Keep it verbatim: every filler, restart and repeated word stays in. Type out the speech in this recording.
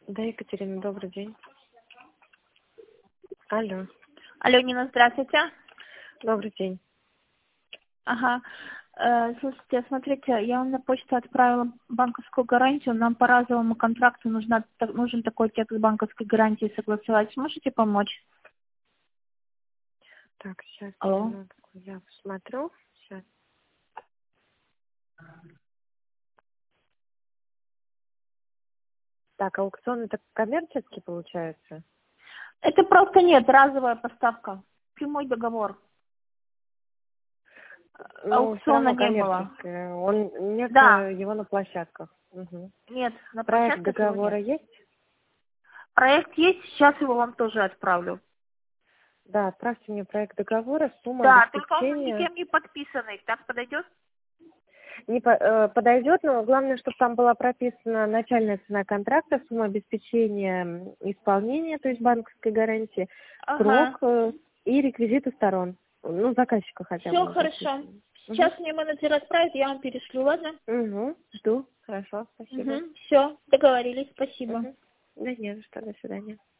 Да, Екатерина, добрый день. Алло, Алло, Нина, здравствуйте. добрый день. Ага. Э, слушайте, смотрите, я вам на почту отправила банковскую гарантию. Нам по разовому контракту нужна, так- нужен такой текст банковской гарантии согласовать. Сможете помочь? Так, сейчас Алло. я посмотрю. Сейчас. Так, аукцион это коммерческий получается? Это просто нет, разовая поставка. Прямой договор. Ну, все Аукциона равно не было. коммерческий. Он нет Да, э, его на площадках. Мгм. нет, на Проект площадках его договора нет. есть? Проект есть, сейчас его вам тоже отправлю. Да, отправьте мне проект договора, сумма Да, только он обеспечения. никем не подписанный. Так подойдет? Не по- э, подойдет, но главное, чтобы там была прописана начальная цена контракта, сумма обеспечения м, исполнения, то есть банковской гарантии, Ага. срок э, и реквизиты сторон. Ну, заказчика хотя Все бы хорошо. написано. Угу. Сейчас мне менеджер отправит, я вам перешлю, ладно? Угу. Жду. Хорошо, спасибо. Угу. Все, договорились, спасибо. Угу. Да не за что, до свидания.